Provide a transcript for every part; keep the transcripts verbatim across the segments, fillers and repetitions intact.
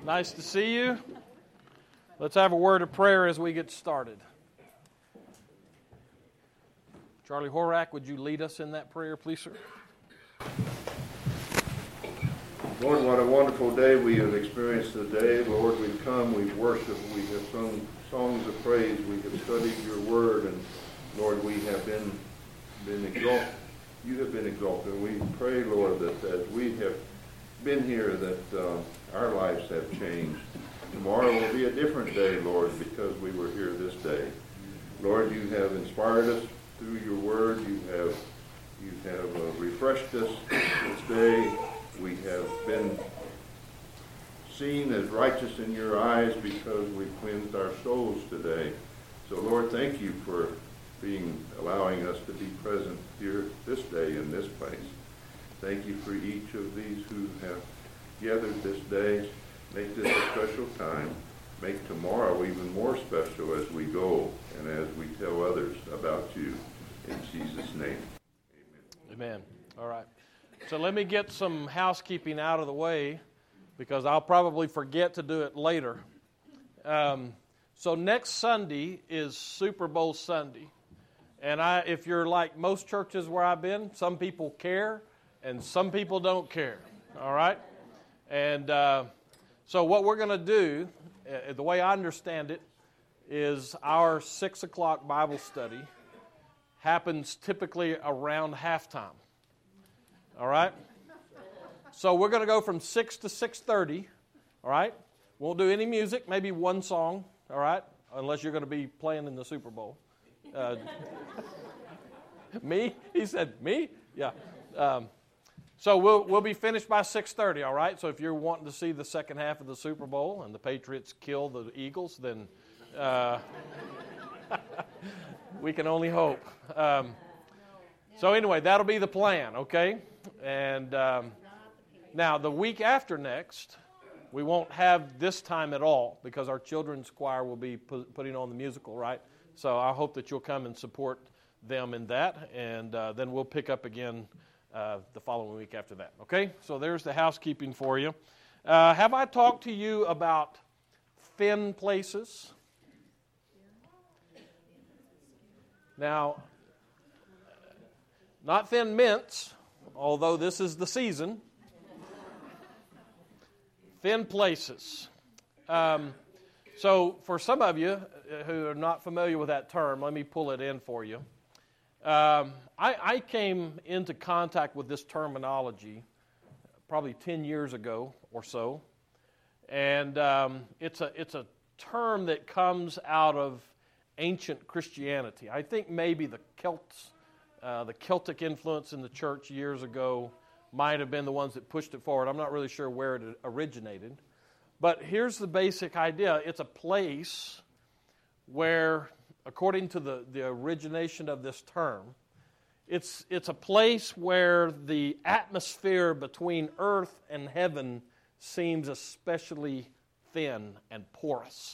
Nice to see you. Let's have a word of prayer as we get started. Charlie Horak, would you lead us in that prayer, please, sir? Lord, what a wonderful day we have experienced today. Lord, we've come, we've worshiped, we have sung songs of praise, we have studied your word, and Lord, we have been, been exalted. You have been exalted. We pray, Lord, that as we have been here, that uh, our lives have changed. Tomorrow will be a different day, Lord, because we were here this day. Lord, you have inspired us through your word. You have you have uh, refreshed us this day. We have been seen as righteous in your eyes because we've cleansed our souls today. So, Lord, thank you for being allowing us to be present here this day in this place. Thank you for each of these who have gathered this day. Make this a special time. Make tomorrow even more special as we go and as we tell others about you. In Jesus' name, amen. Amen. All right. So let me get some housekeeping out of the way because I'll probably forget to do it later. Um, so next Sunday is Super Bowl Sunday. And I, if you're like most churches where I've been, some people care and some people don't care. All right? And uh, so what we're going to do, uh, the way I understand it, is our six o'clock Bible study happens typically around halftime. All right? So we're going to go from six to six thirty, all right? Won't do any music, maybe one song, all right? Unless you're going to be playing in the Super Bowl. Uh, me? He said, me? Yeah. Um, so we'll we'll be finished by six thirty, all right? So if you're wanting to see the second half of the Super Bowl and the Patriots kill the Eagles, then uh, we can only hope. Um, so anyway, that'll be the plan, okay? And um, now the week after next, we won't have this time at all because our children's choir will be pu- putting on the musical, right? So I hope that you'll come and support them in that, and uh, then we'll pick up again uh, the following week after that, okay? So there's the housekeeping for you. Uh, have I talked to you about thin places? Now, not thin mints, although this is the season. Thin places. Um, so for some of you who are not familiar with that term, let me pull it in for you. Um, I, I came into contact with this terminology probably ten years ago or so, and um, it's a it's a term that comes out of ancient Christianity. I think maybe the Celts, uh, the Celtic influence in the church years ago might have been the ones that pushed it forward. I'm not really sure where it originated. But here's the basic idea. It's a place where, according to the, the origination of this term, it's it's a place where the atmosphere between earth and heaven seems especially thin and porous.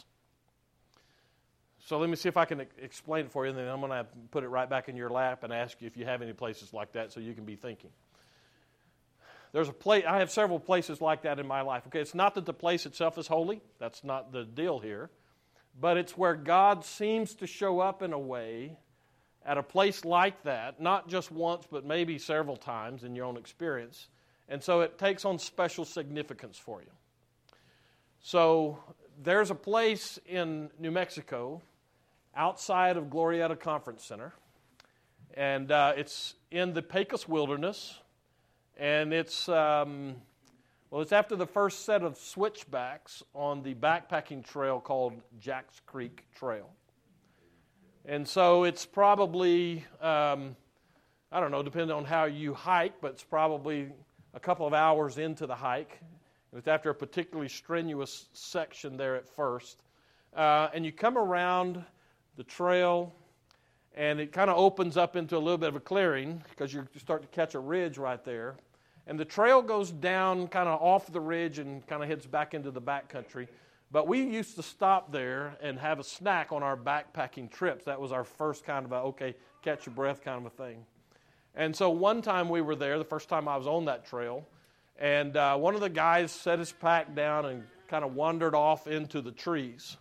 So let me see if I can explain it for you, and then I'm going to put it right back in your lap and ask you if you have any places like that so you can be thinking. There's a place, I have several places like that in my life. Okay, it's not that the place itself is holy. That's not the deal here. But it's where God seems to show up in a way at a place like that, not just once, but maybe several times in your own experience. And so it takes on special significance for you. So there's a place in New Mexico outside of Glorieta Conference Center, and uh, it's in the Pecos Wilderness, and it's um, well, it's after the first set of switchbacks on the backpacking trail called Jacks Creek Trail, and so it's probably um, I don't know, depending on how you hike, but it's probably a couple of hours into the hike. It's after a particularly strenuous section there at first, uh, and you come around the trail, and it kind of opens up into a little bit of a clearing because you start to catch a ridge right there. And the trail goes down kind of off the ridge and kind of heads back into the backcountry. But we used to stop there and have a snack on our backpacking trips. That was our first kind of a, okay, catch your breath kind of a thing. And so one time we were there, the first time I was on that trail, and uh, one of the guys set his pack down and kind of wandered off into the trees,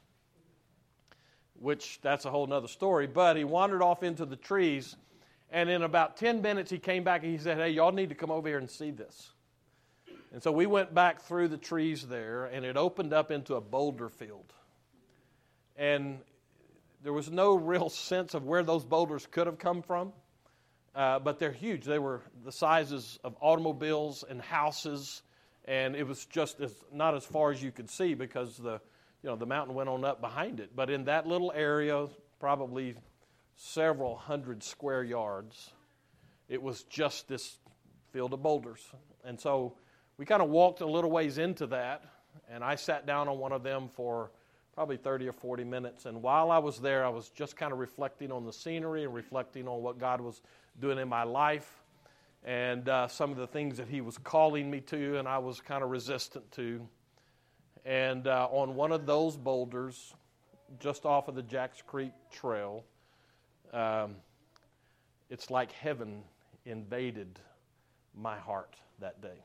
which that's a whole nother story. But he wandered off into the trees, and in about ten minutes he came back and he said, hey, y'all need to come over here and see this. And so we went back through the trees there, and it opened up into a boulder field. And there was no real sense of where those boulders could have come from, uh, but they're huge. They were the sizes of automobiles and houses, and it was just as, not as far as you could see because the you know the mountain went on up behind it. But in that little area, probably several hundred square yards, it was just this field of boulders. And so we kind of walked a little ways into that, and I sat down on one of them for probably thirty or forty minutes. And while I was there, I was just kind of reflecting on the scenery and reflecting on what God was doing in my life and uh, some of the things that he was calling me to and I was kind of resistant to. And uh, on one of those boulders, just off of the Jacks Creek Trail, um, it's like heaven invaded my heart that day.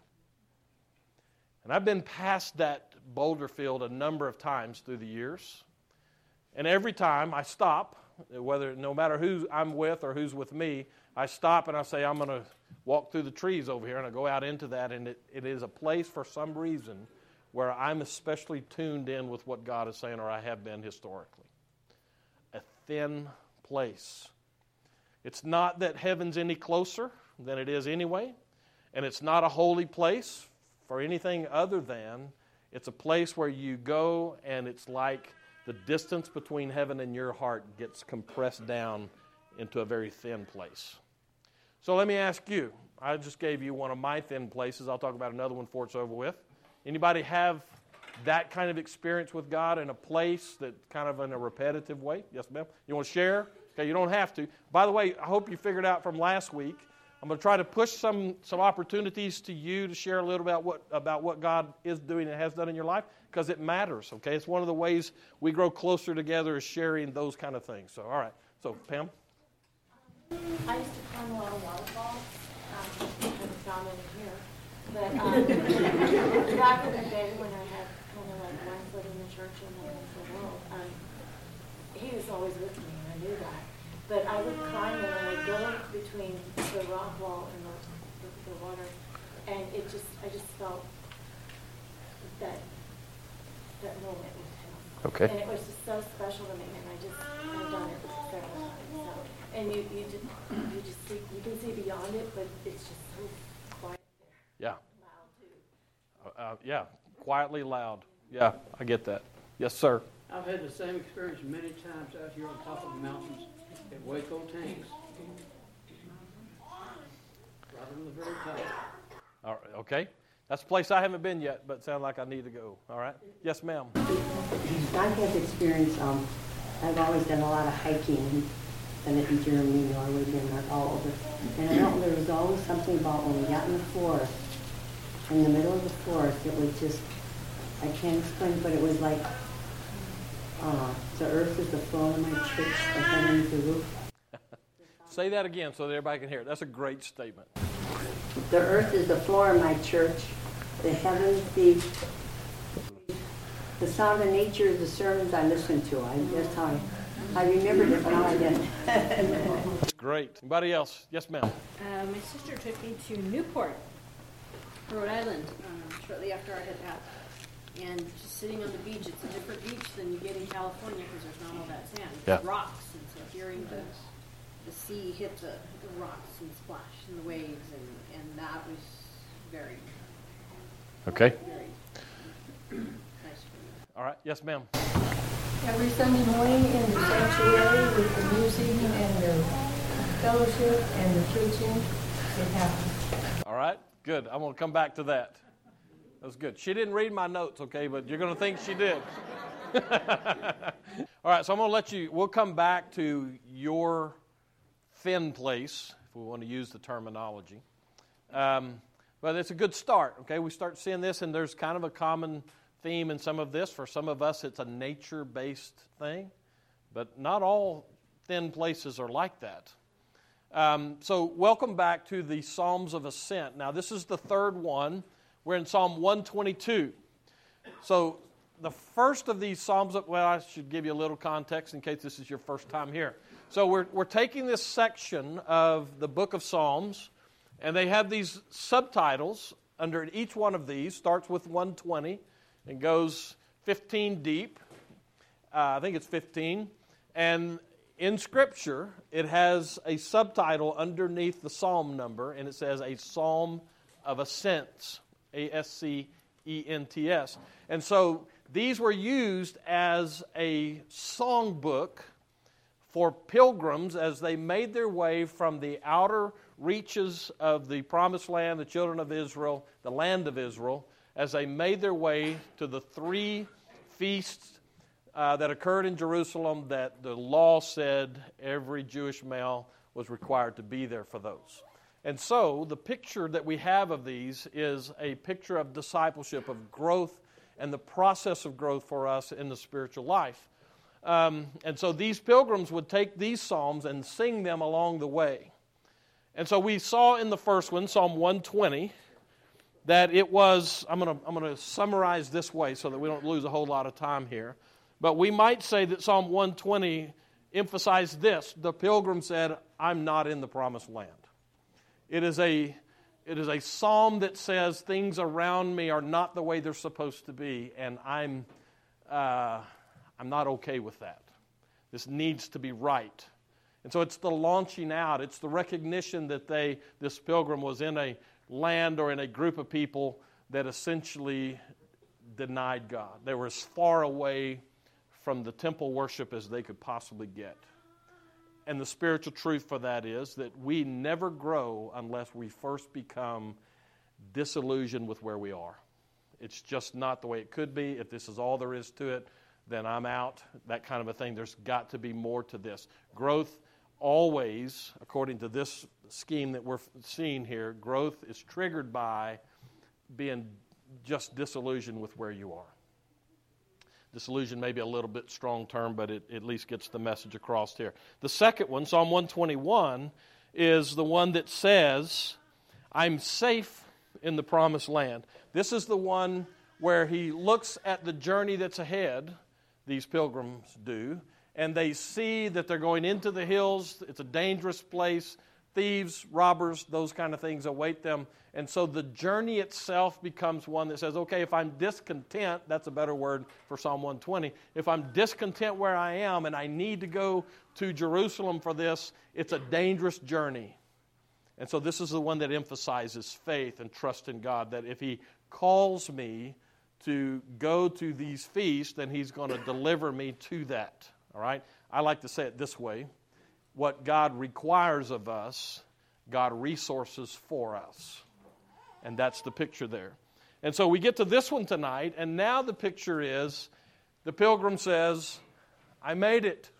And I've been past that boulder field a number of times through the years. And every time I stop, whether no matter who I'm with or who's with me, I stop and I say, I'm going to walk through the trees over here, and I go out into that, and it, it is a place for some reason where I'm especially tuned in with what God is saying, or I have been historically. A thin place. It's not that heaven's any closer than it is anyway, and it's not a holy place for anything other than it's a place where you go and it's like the distance between heaven and your heart gets compressed down into a very thin place. So let me ask you, I just gave you one of my thin places. I'll talk about another one before it's over with. Anybody have that kind of experience with God in a place that kind of in a repetitive way? Yes, ma'am? You want to share? Okay, you don't have to. By the way, I hope you figured out from last week, I'm going to try to push some, some opportunities to you to share a little about what about what God is doing and has done in your life, because it matters, okay? It's one of the ways we grow closer together is sharing those kind of things. So, all right. So, Pam? I used to climb a lot of waterfalls. Um, I haven't found any here. But um, back in the day when I had kind of like one foot in the church and one foot in the world, um, he was always with me, and I knew that. But I would climb and I would go between the rock wall and the, the, the water, and it just, I just felt that that moment with him. Okay. And it was just so special to me, and I just, I've done it several times. So, and you, you just, you just see, you can see beyond it, but it's just so quiet there. Yeah. Loud too. Uh, uh, yeah, quietly loud. Yeah, I get that. Yes, sir. I've had the same experience many times out here on top of the mountains at Waco Tanks. Right on the very top. All right, okay. That's a place I haven't been yet, but sounds like I need to go. All right. Yes, ma'am. I've had experience, um, I've always done a lot of hiking, done it in Germany, Norway, Denmark, all over. And I know there was always something about when we got in the forest, in the middle of the forest, it was just, I can't explain it, but it was like, uh, the earth is the throne of my church, the heaven is the roof. Say that again so that everybody can hear it. That's a great statement. The earth is the floor of my church, the heavens, the the sound of nature is the sermons I listen to. I, that's how I, I remembered it, but now I didn't. Great. Anybody else? Yes, ma'am. Uh, my sister took me to Newport, Rhode Island, uh, shortly after I had that. And just sitting on the beach, it's a different beach than you get in California because there's not all that sand. It's Yeah. rocks, and so hearing the the sea hit the, the rocks and splash and the waves, and, and that was very, Okay. very nice for me. All right. Yes, ma'am. Every Sunday morning in the sanctuary with the music and the fellowship and the preaching, it happens. All right. Good. I'm going to come back to that. That was good. She didn't read my notes, okay, but you're going to think she did. All right, so I'm going to let you, we'll come back to your thin place, if we want to use the terminology. Um, but it's a good start, okay? We start seeing this, and there's kind of a common theme in some of this. For some of us, it's a nature-based thing, but not all thin places are like that. Um, so welcome back to the Psalms of Ascent. Now, this is the third one. We're in Psalm one twenty-two. So the first of these Psalms, well, I should give you a little context in case this is your first time here. So we're, we're taking this section of the book of Psalms, and they have these subtitles under each one of these. Starts with one twenty and goes fifteen deep. Uh, I think it's fifteen. And in Scripture, it has a subtitle underneath the psalm number, and it says a Psalm of Ascents, A S C E N T S. And so these were used as a songbook for pilgrims as they made their way from the outer reaches of the Promised Land, the children of Israel, the land of Israel, as they made their way to the three feasts uh, that occurred in Jerusalem that the law said every Jewish male was required to be there for those. And so the picture that we have of these is a picture of discipleship, of growth, and the process of growth for us in the spiritual life. Um, and so these pilgrims would take these psalms and sing them along the way. And so we saw in the first one, Psalm one twenty, that it was, I'm going to I'm going to summarize this way so that we don't lose a whole lot of time here. But we might say that Psalm one twenty emphasized this. The pilgrim said, I'm not in the promised land. It is a it is a psalm that says things around me are not the way they're supposed to be, and I'm uh, I'm not okay with that. This needs to be right. And so it's the launching out. It's the recognition that they this pilgrim was in a land or in a group of people that essentially denied God. They were as far away from the temple worship as they could possibly get. And the spiritual truth for that is that we never grow unless we first become disillusioned with where we are. It's just not the way it could be. If this is all there is to it, then I'm out, that kind of a thing. There's got to be more to this. Growth always, according to this scheme that we're seeing here, growth is triggered by being just disillusioned with where you are. Disillusion may be a little bit strong term, but it at least gets the message across here. The second one, Psalm one twenty-one, is the one that says, I'm safe in the promised land. This is the one where he looks at the journey that's ahead, these pilgrims do, and they see that they're going into the hills. It's a dangerous place. Thieves, robbers, those kind of things await them. And so the journey itself becomes one that says, okay, if I'm discontent, that's a better word for Psalm one twenty. If I'm discontent where I am and I need to go to Jerusalem for this, it's a dangerous journey. And so this is the one that emphasizes faith and trust in God, that if He calls me to go to these feasts, then He's going to deliver me to that. All right? I like to say it this way. What God requires of us, God resources for us. And that's the picture there. And so we get to this one tonight, and now the picture is the pilgrim says, I made it.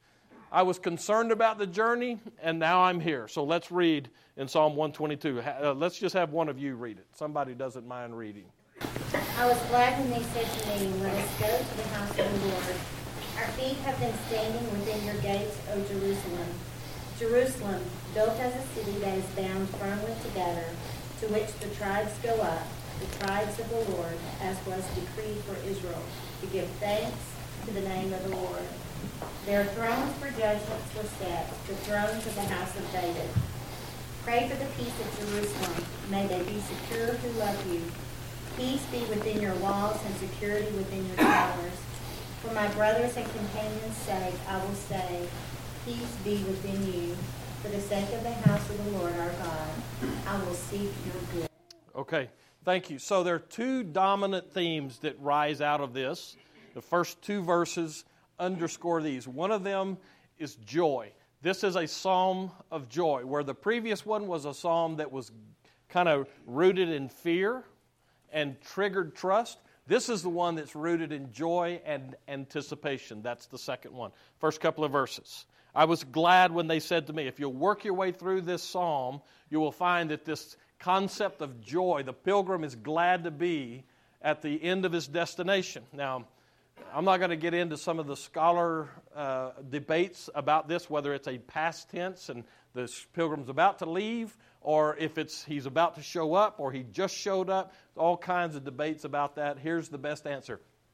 I was concerned about the journey, and now I'm here. So let's read in Psalm one twenty-two. Uh, let's just have one of you read it. Somebody doesn't mind reading. I was glad when they said to me, let us go to the house of the Lord. Our feet have been standing within your gates, O Jerusalem. Jerusalem, built as a city that is bound firmly together, to which the tribes go up, the tribes of the Lord, as was decreed for Israel, to give thanks to the name of the Lord. Their thrones for judgments were set, the thrones of the house of David. Pray for the peace of Jerusalem. May they be secure who love you. Peace be within your walls and security within your towers. For my brothers and companions' sake, I will say, peace be within you. For the sake of the house of the Lord our God, I will seek your good. Okay, thank you. So there are two dominant themes that rise out of this. The first two verses underscore these. One of them is joy. This is a psalm of joy, where the previous one was a psalm that was kind of rooted in fear and triggered trust. This is the one that's rooted in joy and anticipation. That's the second one. First couple of verses. I was glad when they said to me, if you'll work your way through this psalm, you will find that this concept of joy, the pilgrim is glad to be at the end of his destination. Now, I'm not going to get into some of the scholar uh, debates about this, whether it's a past tense and the pilgrim's about to leave, or if it's he's about to show up, or he just showed up. All kinds of debates about that. Here's the best answer.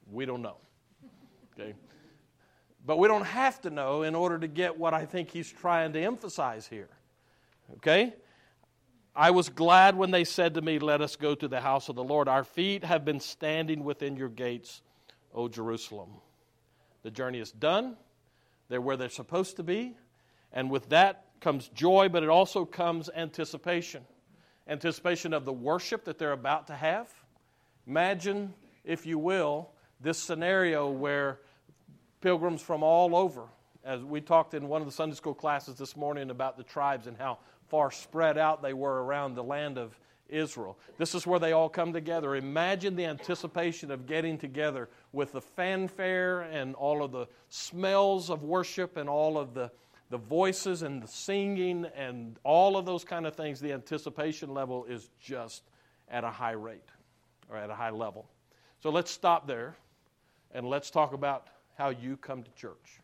We don't know. Okay? But we don't have to know in order to get what I think he's trying to emphasize here. Okay? I was glad when they said to me, let us go to the house of the Lord. Our feet have been standing within your gates, O Jerusalem. The journey is done. They're where they're supposed to be. And with that comes joy, but it also comes anticipation. Anticipation of the worship that they're about to have. Imagine, if you will, this scenario where pilgrims from all over, as we talked in one of the Sunday school classes this morning about the tribes and how far spread out they were around the land of Israel. This is where they all come together. Imagine the anticipation of getting together with the fanfare and all of the smells of worship and all of the, the voices and the singing and all of those kind of things. The anticipation level is just at a high rate or at a high level. So let's stop there and let's talk about how you come to church.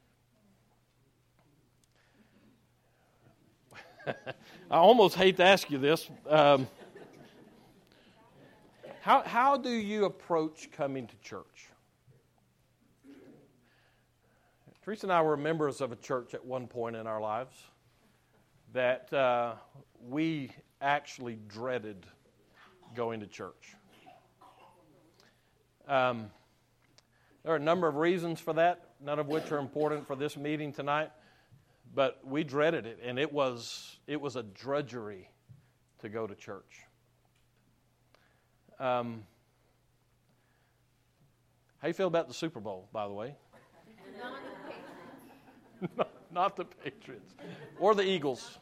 I almost hate to ask you this. Um, how, how do you approach coming to church? Teresa and I were members of a church at one point in our lives that uh, we actually dreaded going to church. Um, there are a number of reasons for that, none of which are important for this meeting tonight. But we dreaded it, and it was it was a drudgery to go to church. Um, how you feel about the Super Bowl, by the way? not, not the Patriots or the Eagles.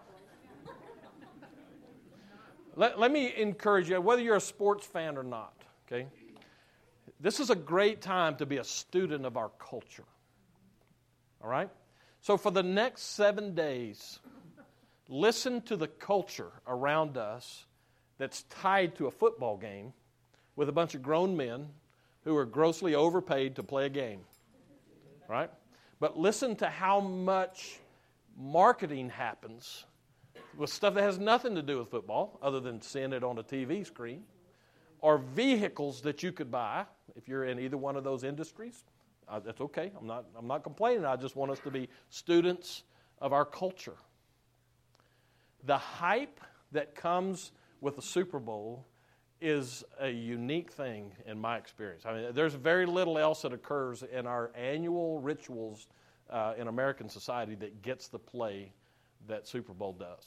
Let, let me encourage you, whether you're a sports fan or not, okay? This is a great time to be a student of our culture. All right? So for the next seven days, listen to the culture around us that's tied to a football game with a bunch of grown men who are grossly overpaid to play a game. Right? But listen to how much marketing happens with stuff that has nothing to do with football other than seeing it on a T V screen, or vehicles that you could buy if you're in either one of those industries. Uh, that's okay. I'm not, I'm not complaining. I just want us to be students of our culture. The hype that comes with the Super Bowl is a unique thing in my experience. I mean, there's very little else that occurs in our annual rituals uh, in American society that gets the play that Super Bowl does.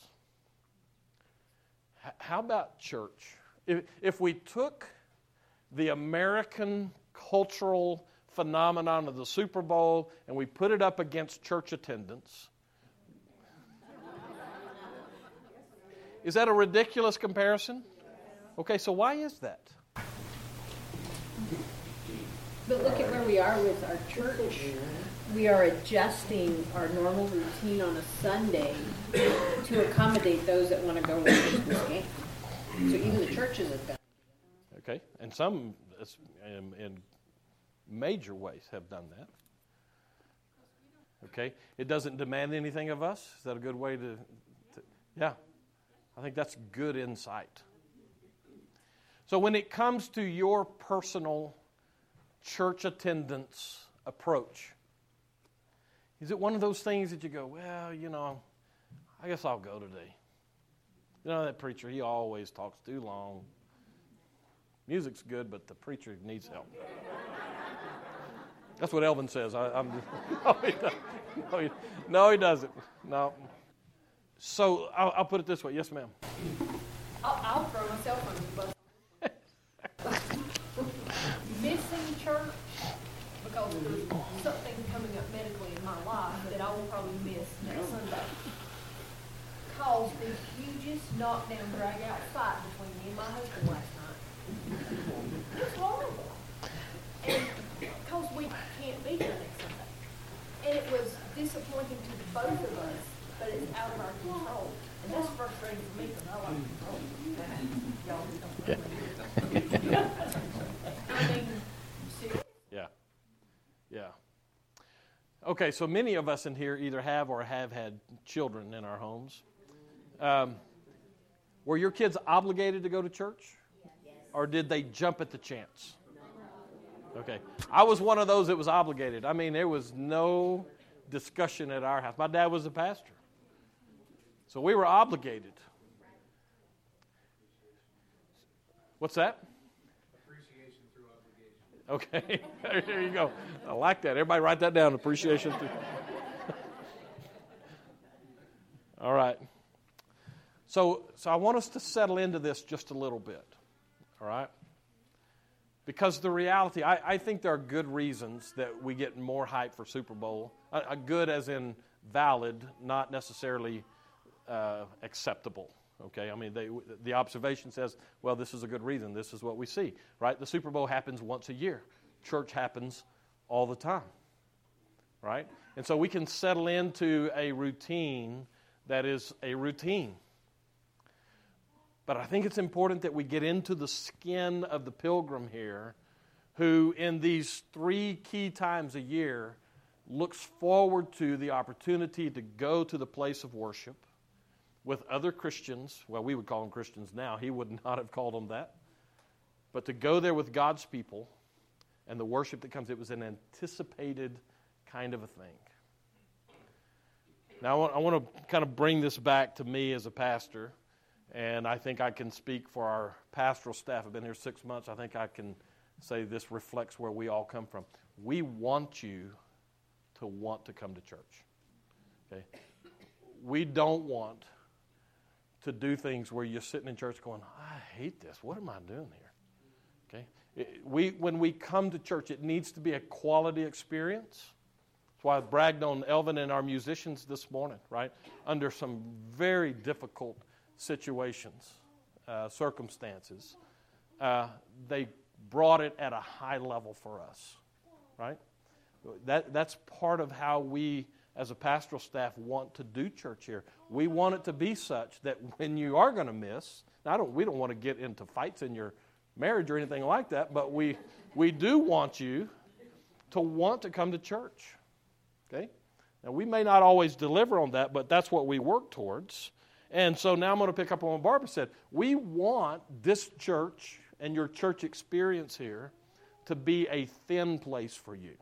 H- how about church? If, if we took the American cultural phenomenon of the Super Bowl and we put it up against church attendance, is that a ridiculous comparison? Okay, so why is that? But look at where we are with our church. We are adjusting our normal routine on a Sunday to accommodate those that want to go watch this game. So even the churches have done. Okay, and some in, in major ways have done that. Okay, it doesn't demand anything of us. Is that a good way to, to yeah, I think that's good insight. So when it comes to your personal church attendance approach, is it one of those things that you go, well, you know, I guess I'll go today. You know, that preacher, he always talks too long. Music's good, but the preacher needs help. That's what Elvin says. I, I'm just, no, he no, he, no, he doesn't. No. So I'll, I'll put it this way. Yes, ma'am. I'll, I'll throw myself on the bus. Missing church because there's something coming up medically in my life that I will probably miss next Sunday. Caused the hugest knockdown, drag out fight between me and my husband last night. It was horrible. And because we can't be here next Sunday. And it was disappointing to the both of us, but it's out of our control. And that's frustrating for me because I like control. Y'all don't. I mean, seriously. Yeah. Yeah. Okay, so many of us in here either have or have had children in our homes. Um, were your kids obligated to go to church? Or did they jump at the chance? Okay. I was one of those that was obligated. I mean, there was no discussion at our house. My dad was a pastor. So we were obligated. What's that? Appreciation through obligation. Okay. There you go. I like that. Everybody write that down. Appreciation through. All right. So, so I want us to settle into this just a little bit. All right? Because the reality, I, I think there are good reasons that we get more hype for Super Bowl. A, a good as in valid, not necessarily uh, acceptable. Okay, I mean, they, the observation says, well, this is a good reason. This is what we see, right? The Super Bowl happens once a year. Church happens all the time, right? And so we can settle into a routine that is a routine. But I think it's important that we get into the skin of the pilgrim here, who in these three key times a year looks forward to the opportunity to go to the place of worship with other Christians. Well, we would call them Christians now. He would not have called them that. But to go there with God's people and the worship that comes, it was an anticipated kind of a thing. Now, I want, I want to kind of bring this back to me as a pastor. And I think I can speak for our pastoral staff. I've been here six months. I think I can say this reflects where we all come from. We want you to want to come to church. Okay? We don't want to do things where you're sitting in church going, I hate this. What am I doing here? Okay? It, we, when we come to church, it needs to be a quality experience. That's why I bragged on Elvin and our musicians this morning, right? Under some very difficult situations, uh, circumstances, uh, they brought it at a high level for us, right? That that's part of how we, as a pastoral staff, want to do church here. We want it to be such that when you are going to miss, now I don't, we don't want to get into fights in your marriage or anything like that, but we we do want you to want to come to church, okay? Now, we may not always deliver on that, but that's what we work towards. And so now I'm going to pick up on what Barbara said. We want this church and your church experience here to be a thin place for you,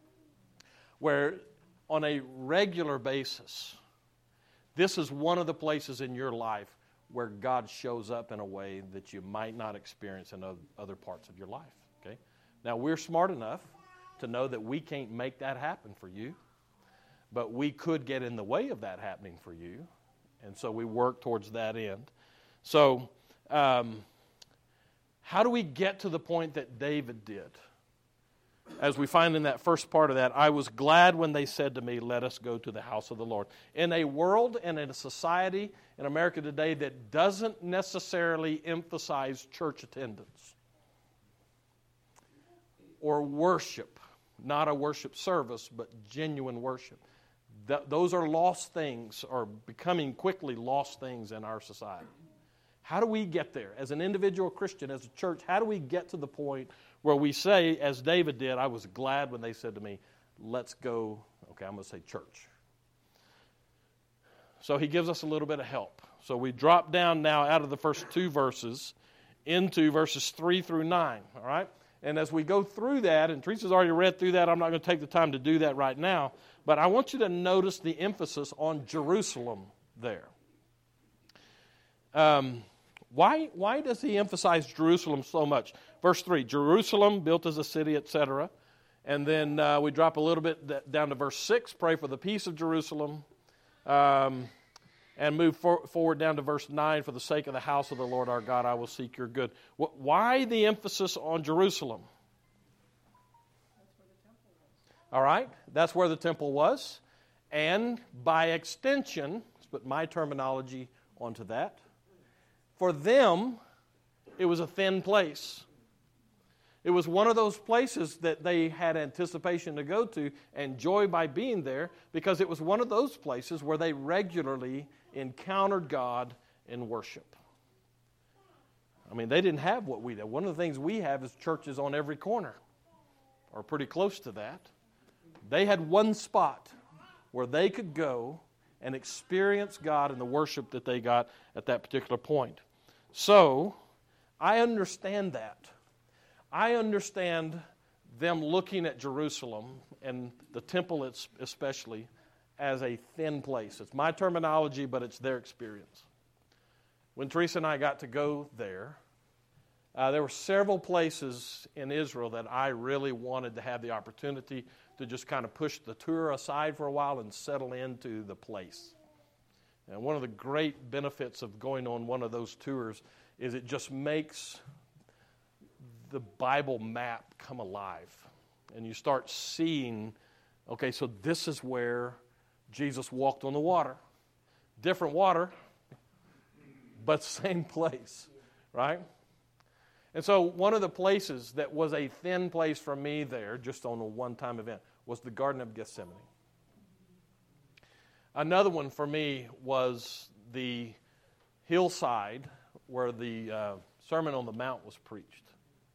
where on a regular basis, this is one of the places in your life where God shows up in a way that you might not experience in other parts of your life. Okay? Now, we're smart enough to know that we can't make that happen for you, but we could get in the way of that happening for you. And so we work towards that end. So um, how do we get to the point that David did? As we find in that first part of that, I was glad when they said to me, let us go to the house of the Lord. In a world and in a society in America today that doesn't necessarily emphasize church attendance or worship, not a worship service, but genuine worship. Th- those are lost things, or becoming quickly lost things in our society. How do we get there? As an individual Christian, as a church, how do we get to the point where we say, as David did, I was glad when they said to me, let's go, okay, I'm going to say church. So he gives us a little bit of help. So we drop down now out of the first two verses into verses three through nine, all right? And as we go through that, and Teresa's already read through that, I'm not going to take the time to do that right now, but I want you to notice the emphasis on Jerusalem there. Um, why, why does he emphasize Jerusalem so much? Verse three, Jerusalem built as a city, et cetera. And then uh, we drop a little bit down to verse six, pray for the peace of Jerusalem. Um, and move for, forward down to verse nine, for the sake of the house of the Lord our God, I will seek your good. Why the emphasis on Jerusalem? All right, that's where the temple was. And by extension, let's put my terminology onto that. For them, it was a thin place. It was one of those places that they had anticipation to go to and joy by being there, because it was one of those places where they regularly encountered God in worship. I mean, they didn't have what we did. One of the things we have is churches on every corner, or pretty close to that. They had one spot where they could go and experience God in the worship that they got at that particular point. So, I understand that. I understand them looking at Jerusalem and the temple especially as a thin place. It's my terminology, but it's their experience. When Teresa and I got to go there, uh, there were several places in Israel that I really wanted to have the opportunity to just kind of push the tour aside for a while and settle into the place. And one of the great benefits of going on one of those tours is it just makes the Bible map come alive. And you start seeing, okay, so this is where Jesus walked on the water. Different water, but same place, right? And so one of the places that was a thin place for me there, just on a one-time event, was the Garden of Gethsemane. Another one for me was the hillside where the uh, Sermon on the Mount was preached.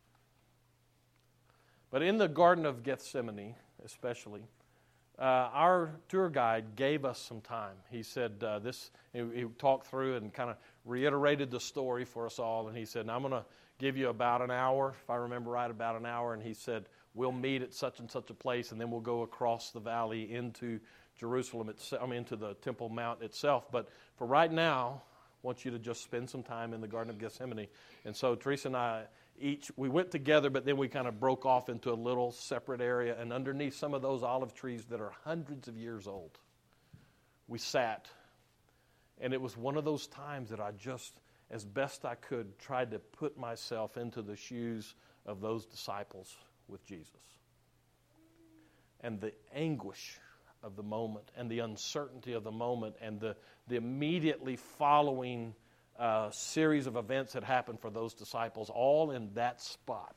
But in the Garden of Gethsemane, especially, uh, our tour guide gave us some time. He said uh, this, he, he talked through and kind of reiterated the story for us all, and he said, now I'm going to give you about an hour, if I remember right, about an hour, and he said, we'll meet at such and such a place, and then we'll go across the valley into Jerusalem, itself, I mean, into the Temple Mount itself. But for right now, I want you to just spend some time in the Garden of Gethsemane. And so Teresa and I each, we went together, but then we kind of broke off into a little separate area, and underneath some of those olive trees that are hundreds of years old, we sat. And it was one of those times that I just, as best I could, tried to put myself into the shoes of those disciples with Jesus. And the anguish of the moment and the uncertainty of the moment and the, the immediately following uh, series of events that happened for those disciples, all in that spot.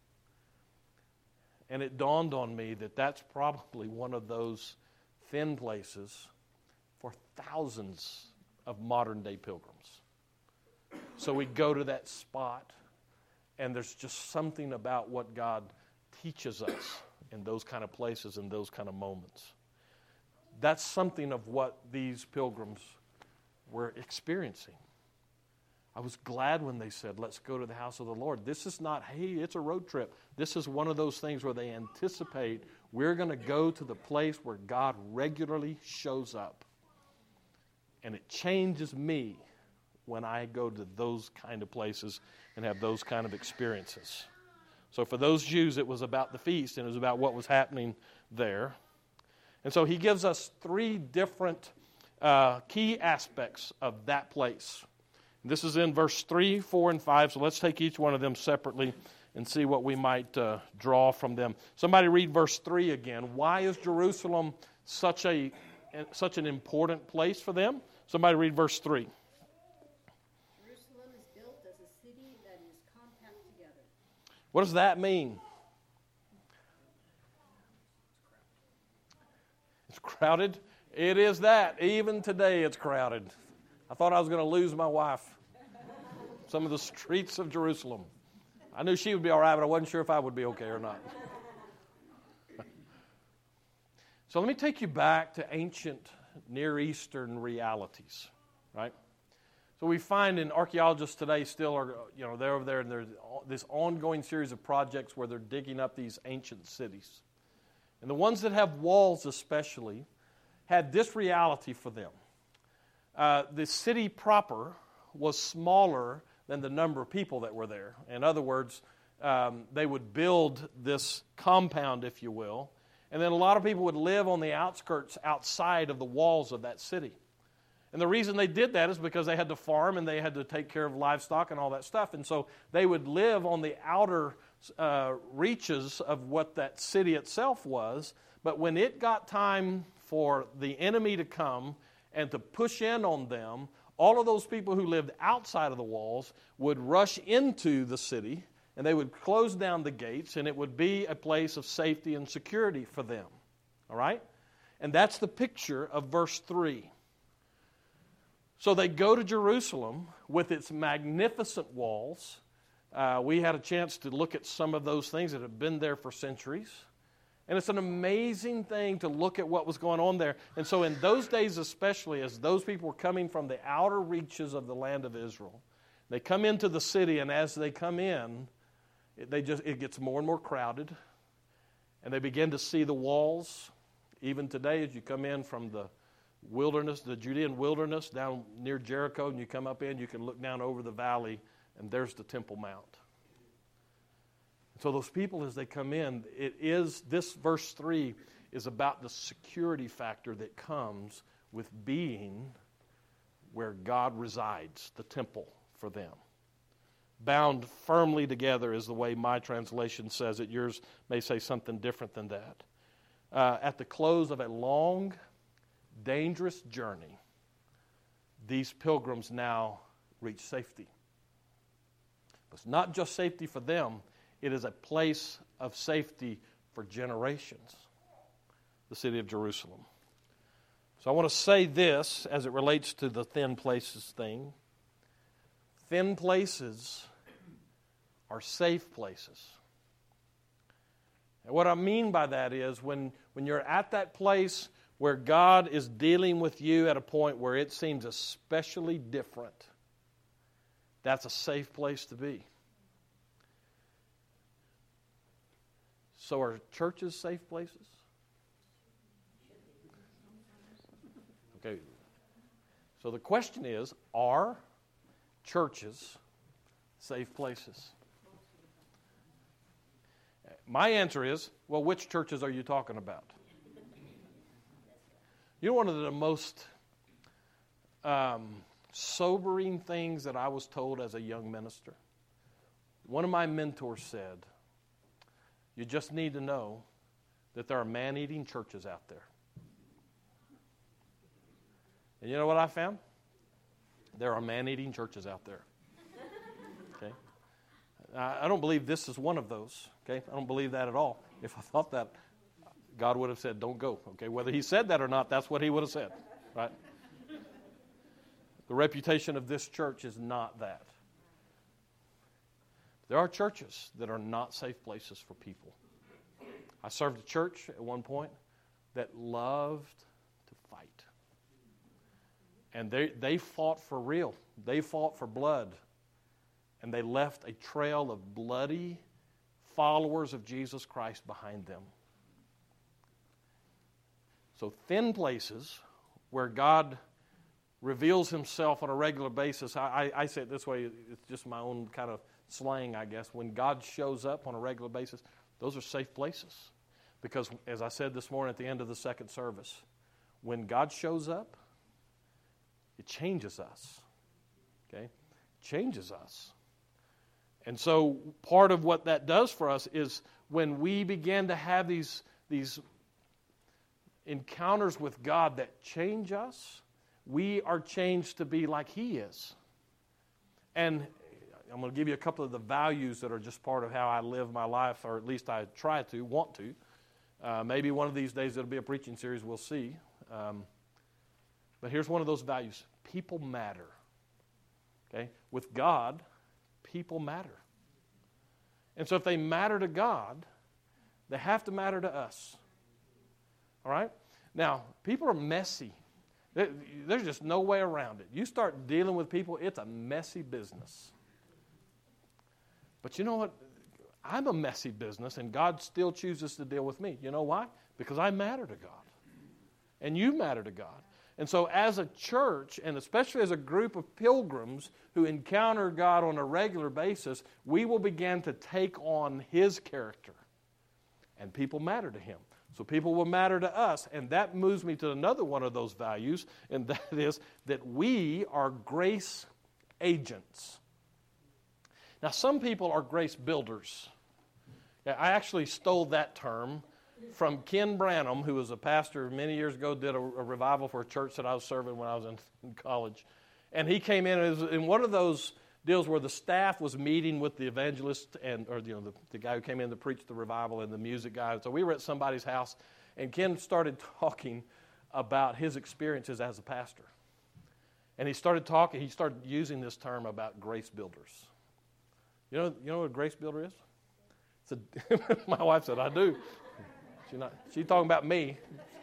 And it dawned on me that that's probably one of those thin places for thousands of modern-day pilgrims. So we go to that spot, and there's just something about what God teaches us in those kind of places, in those kind of moments. That's something of what these pilgrims were experiencing. I was glad when they said, let's go to the house of the Lord. This is not, hey, it's a road trip. This is one of those things where they anticipate we're going to go to the place where God regularly shows up. And it changes me when I go to those kind of places and have those kind of experiences. So for those Jews, it was about the feast, and it was about what was happening there. And so he gives us three different uh, key aspects of that place. This is in verse three, four, and five, so let's take each one of them separately and see what we might uh, draw from them. Somebody read verse three again. Why is Jerusalem such a such an important place for them? Somebody read verse three. Jerusalem is built as a city that is compact together. What does that mean? It's crowded. It is that. Even today it's crowded. I thought I was going to lose my wife. Some of the streets of Jerusalem. I knew she would be all right, but I wasn't sure if I would be okay or not. So let me take you back to ancient Near Eastern realities, right? So we find in archaeologists today still are, you know, they're over there and there's this ongoing series of projects where they're digging up these ancient cities. And the ones that have walls especially had this reality for them. Uh, the city proper was smaller than the number of people that were there. In other words, um, they would build this compound, if you will, and then a lot of people would live on the outskirts outside of the walls of that city. And the reason they did that is because they had to farm and they had to take care of livestock and all that stuff. And so they would live on the outer uh, reaches of what that city itself was. But when it got time for the enemy to come and to push in on them, all of those people who lived outside of the walls would rush into the city, and they would close down the gates, and it would be a place of safety and security for them. All right? And that's the picture of verse three. So they go to Jerusalem with its magnificent walls. Uh, we had a chance to look at some of those things that have been there for centuries. And it's an amazing thing to look at what was going on there. And so in those days especially, as those people were coming from the outer reaches of the land of Israel, they come into the city, and as they come in, it, they just it gets more and more crowded. And they begin to see the walls. Even today, as you come in from the wilderness, the Judean wilderness, down near Jericho, and you come up in, you can look down over the valley, and there's the Temple Mount. So those people, as they come in, it is, this verse three is about the security factor that comes with being where God resides, the temple for them. Bound firmly together is the way my translation says it. Yours may say something different than that. Uh, at the close of a long, dangerous journey, these pilgrims now reach safety. It's not just safety for them, it is a place of safety for generations, the city of Jerusalem. So I want to say this as it relates to the thin places thing. Thin places are safe places. And what I mean by that is when, when you're at that place where God is dealing with you at a point where it seems especially different, that's a safe place to be. So are churches safe places? Okay. So the question is, are churches safe places? My answer is, well, which churches are you talking about? You know, one of the most um, sobering things that I was told as a young minister, one of my mentors said, you just need to know that there are man-eating churches out there. And you know what I found? There are man-eating churches out there. Okay? I don't believe this is one of those. Okay? I don't believe that at all. If I thought that, God would have said, don't go. Okay? Whether he said that or not, that's what he would have said. Right? The reputation of this church is not that. There are churches that are not safe places for people. I served a church at one point that loved to fight. And they, they fought for real. They fought for blood. And they left a trail of bloody followers of Jesus Christ behind them. So thin places where God reveals himself on a regular basis. I, I, I say it this way, it's just my own kind of slang, I guess. When God shows up on a regular basis, those are safe places. Because as I said this morning at the end of the second service, when God shows up, it changes us. Okay? It changes us. And so part of what that does for us is when we begin to have these, these encounters with God that change us, we are changed to be like he is. And I'm going to give you a couple of the values that are just part of how I live my life, or at least I try to, want to. Uh, maybe one of these days it'll be a preaching series, we'll see. Um, but here's one of those values. People matter. Okay? With God, people matter. And so if they matter to God, they have to matter to us. All right? Now, people are messy. There's just no way around it. You start dealing with people, it's a messy business. But you know what? I'm a messy business, and God still chooses to deal with me. You know why? Because I matter to God. And you matter to God. And so as a church, and especially as a group of pilgrims who encounter God on a regular basis, we will begin to take on his character. And people matter to him. So people will matter to us. And that moves me to another one of those values, and that is that we are grace agents. Now, some people are grace builders. I actually stole that term from Ken Branham, who was a pastor many years ago, did a, a revival for a church that I was serving when I was in, in college. And he came in, and it was in one of those deals where the staff was meeting with the evangelist, and or you know the, the guy who came in to preach the revival, and the music guy. So we were at somebody's house, and Ken started talking about his experiences as a pastor. And he started talking, he started using this term about grace builders. You know, you know what a grace builder is? It's a, my wife said, I do. She's not, she's talking about me.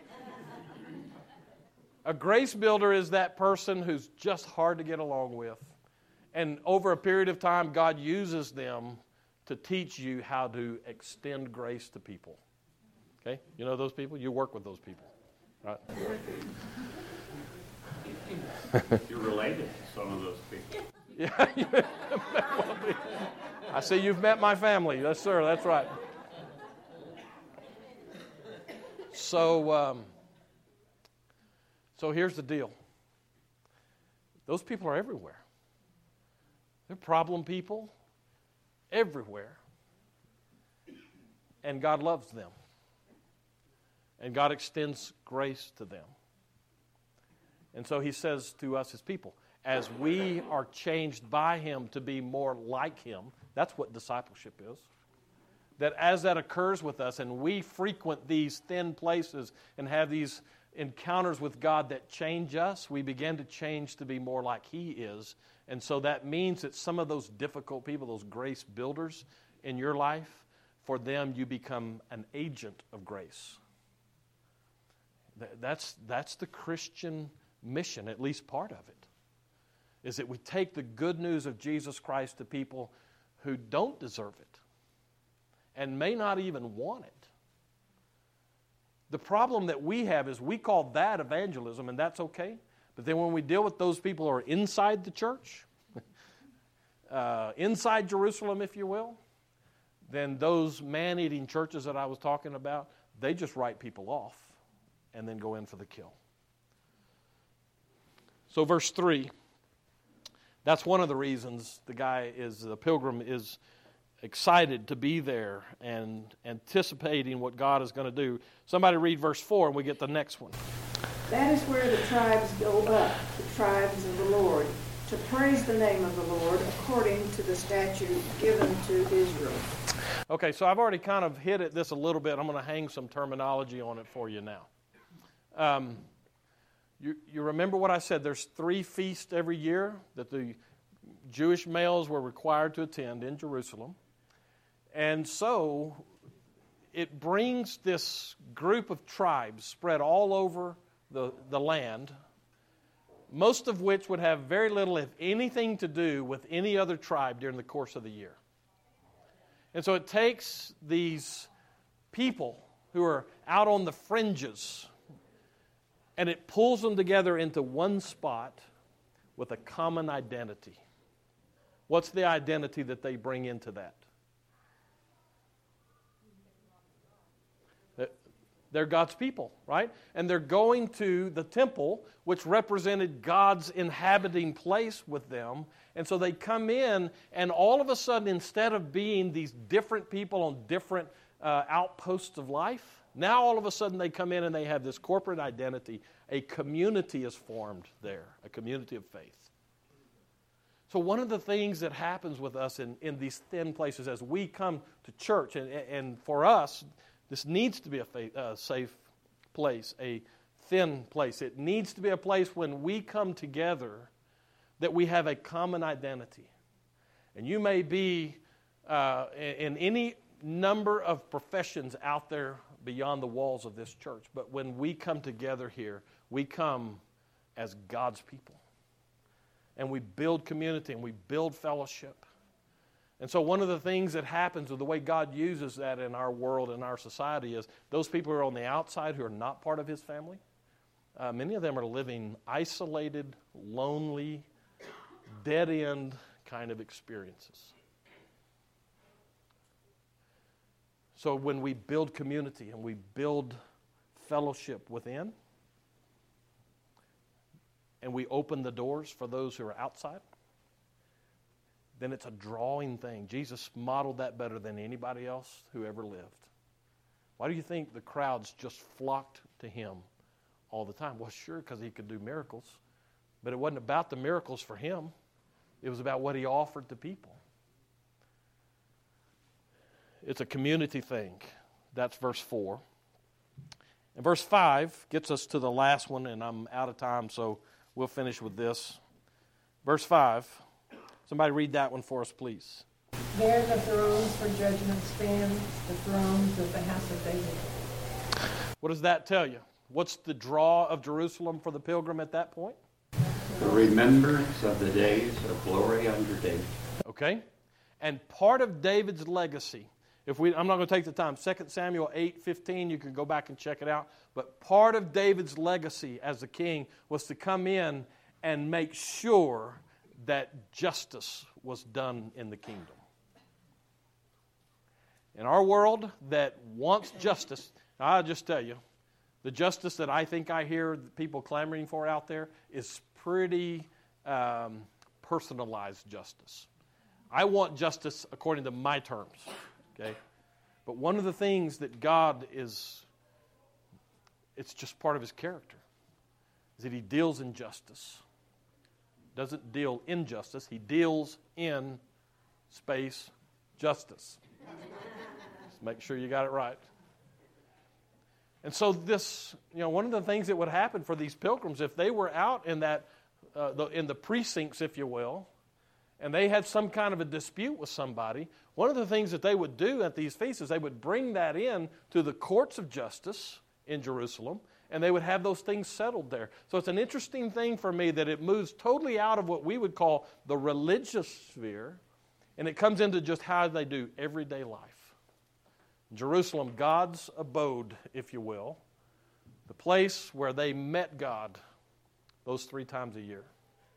A grace builder is that person who's just hard to get along with. And over a period of time, God uses them to teach you how to extend grace to people. Okay? You know those people? You work with those people, right? You're related to some of those people. Yeah. I see you've met my family. Yes, sir. That's right. So, um, so here's the deal. Those people are everywhere. They're problem people everywhere. And God loves them. And God extends grace to them. And so he says to us as people, as we are changed by him to be more like him, that's what discipleship is. That as that occurs with us and we frequent these thin places and have these encounters with God that change us, we begin to change to be more like he is. And so that means that some of those difficult people, those grace builders in your life, for them you become an agent of grace. That's, that's the Christian mission, at least part of it, is that we take the good news of Jesus Christ to people who don't deserve it and may not even want it. The problem that we have is we call that evangelism, and that's okay. But then when we deal with those people who are inside the church, uh, inside Jerusalem, if you will, then those man-eating churches that I was talking about, they just write people off and then go in for the kill. So verse three, that's one of the reasons the guy is, the pilgrim is excited to be there and anticipating what God is going to do. Somebody read verse four and we get the next one. That is where the tribes go up, the tribes of the Lord, to praise the name of the Lord according to the statute given to Israel. Okay, so I've already kind of hit at this a little bit. I'm going to hang some terminology on it for you now. Um, you, you remember what I said? There's three feasts every year that the Jewish males were required to attend in Jerusalem. And so it brings this group of tribes spread all over the, the land, most of which would have very little, if anything, to do with any other tribe during the course of the year. And so it takes these people who are out on the fringes and it pulls them together into one spot with a common identity. What's the identity that they bring into that? They're God's people, right? And they're going to the temple, which represented God's inhabiting place with them. And so they come in, and all of a sudden, instead of being these different people on different uh, outposts of life, now all of a sudden they come in and they have this corporate identity. A community is formed there, a community of faith. So one of the things that happens with us in, in these thin places as we come to church, and, and for us, this needs to be a faith, uh, safe place, a thin place. It needs to be a place when we come together that we have a common identity. And you may be uh, in any number of professions out there beyond the walls of this church, but when we come together here, we come as God's people. And we build community and we build fellowship. And so one of the things that happens with the way God uses that in our world and our society is those people who are on the outside who are not part of his family, uh, many of them are living isolated, lonely, dead-end kind of experiences. So when we build community and we build fellowship within, and we open the doors for those who are outside, then it's a drawing thing. Jesus modeled that better than anybody else who ever lived. Why do you think the crowds just flocked to him all the time? Well, sure, because he could do miracles. But it wasn't about the miracles for him. It was about what he offered to people. It's a community thing. That's verse four. And verse five gets us to the last one, and I'm out of time, so we'll finish with this. Verse five. Somebody read that one for us, please. There the thrones for judgment stand, the thrones of the house of David. What does that tell you? What's the draw of Jerusalem for the pilgrim at that point? The remembrance of the days of glory under David. Okay. And part of David's legacy, If we, I'm not going to take the time. Second Samuel eight fifteen, you can go back and check it out. But part of David's legacy as a king was to come in and make sure that justice was done in the kingdom. In our world that wants justice, I'll just tell you, the justice that I think I hear people clamoring for out there is pretty um, personalized justice. I want justice according to my terms, okay? But one of the things that God is, it's just part of His character, is that He deals in justice. Doesn't deal in justice, He deals in space justice. Just make sure you got it right. And so this, you know, one of the things that would happen for these pilgrims, if they were out in that, uh, the, in the precincts, if you will, and they had some kind of a dispute with somebody, one of the things that they would do at these feasts is they would bring that in to the courts of justice in Jerusalem, and they would have those things settled there. So it's an interesting thing for me that it moves totally out of what we would call the religious sphere, and it comes into just how they do everyday life. Jerusalem, God's abode, if you will, the place where they met God those three times a year,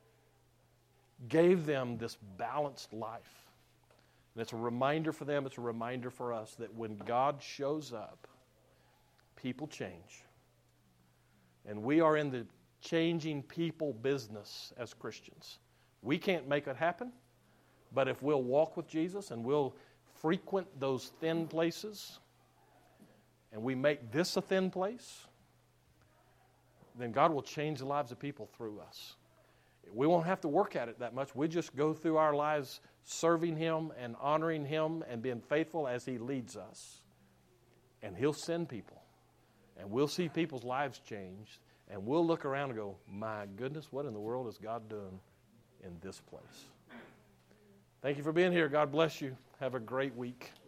gave them this balanced life. And it's a reminder for them, it's a reminder for us that when God shows up, people change. And we are in the changing people business as Christians. We can't make it happen, but if we'll walk with Jesus and we'll frequent those thin places, and we make this a thin place, then God will change the lives of people through us. We won't have to work at it that much. We just go through our lives serving Him and honoring Him and being faithful as He leads us. And He'll send people. And we'll see people's lives changed. And we'll look around and go, my goodness, what in the world is God doing in this place? Thank you for being here. God bless you. Have a great week.